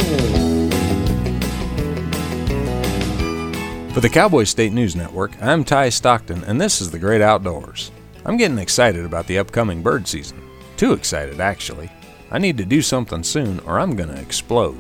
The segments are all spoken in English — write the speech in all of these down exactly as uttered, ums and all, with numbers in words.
For the Cowboy State News Network, I'm Ty Stockton, and this is The Great Outdoors. I'm getting excited about the upcoming bird season. Too excited, actually. I need to do something soon, or I'm gonna explode.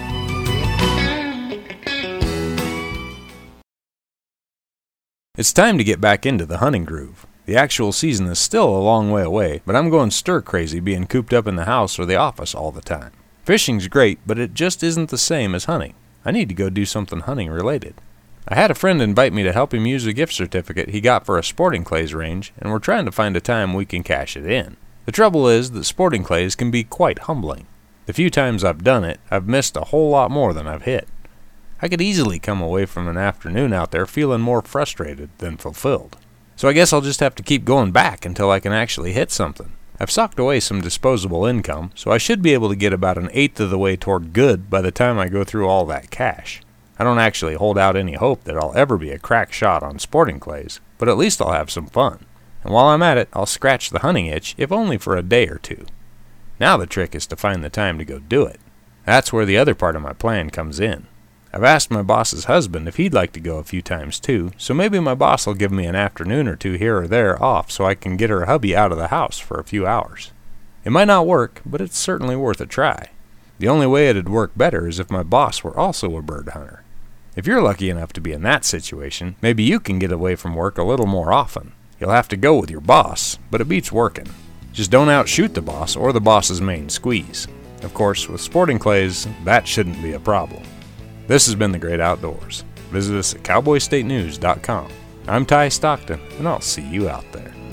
It's time to get back into the hunting groove. The actual season is still a long way away, but I'm going stir crazy being cooped up in the house or the office all the time. Fishing's great, but it just isn't the same as hunting. I need to go do something hunting related. I had a friend invite me to help him use a gift certificate he got for a sporting clays range, and we're trying to find a time we can cash it in. The trouble is that sporting clays can be quite humbling. The few times I've done it, I've missed a whole lot more than I've hit. I could easily come away from an afternoon out there feeling more frustrated than fulfilled. So I guess I'll just have to keep going back until I can actually hit something. I've socked away some disposable income, so I should be able to get about an eighth of the way toward good by the time I go through all that cash. I don't actually hold out any hope that I'll ever be a crack shot on sporting clays, but at least I'll have some fun. And while I'm at it, I'll scratch the hunting itch, if only for a day or two. Now the trick is to find the time to go do it. That's where the other part of my plan comes in. I've asked my boss's husband if he'd like to go a few times too, so maybe my boss will give me an afternoon or two here or there off so I can get her hubby out of the house for a few hours. It might not work, but it's certainly worth a try. The only way it'd work better is if my boss were also a bird hunter. If you're lucky enough to be in that situation, maybe you can get away from work a little more often. You'll have to go with your boss, but it beats working. Just don't outshoot the boss or the boss's main squeeze. Of course, with sporting clays, that shouldn't be a problem. This has been The Great Outdoors. Visit us at cowboy state news dot com. I'm Ty Stockton, and I'll see you out there.